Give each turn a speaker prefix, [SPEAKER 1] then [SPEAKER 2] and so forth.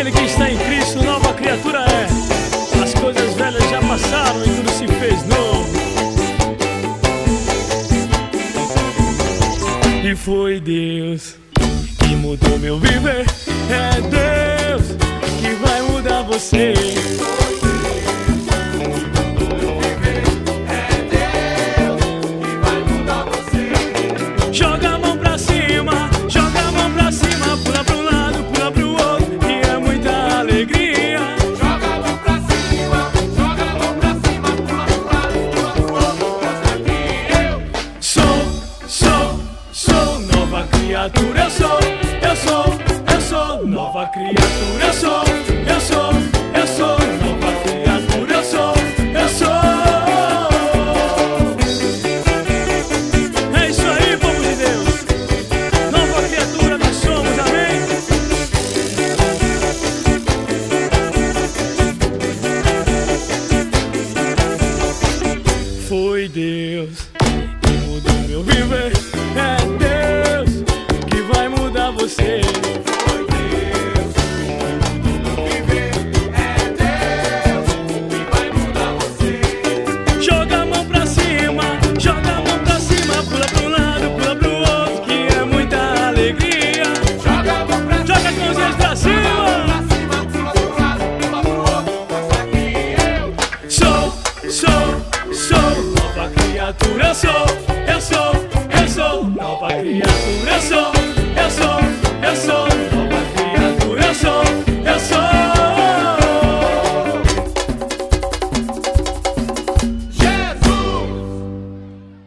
[SPEAKER 1] aquele que está em Cristo, nova criatura é. As coisas velhas já passaram e tudo se fez novo. E foi Deus que mudou meu viver. É Deus que vai mudar você.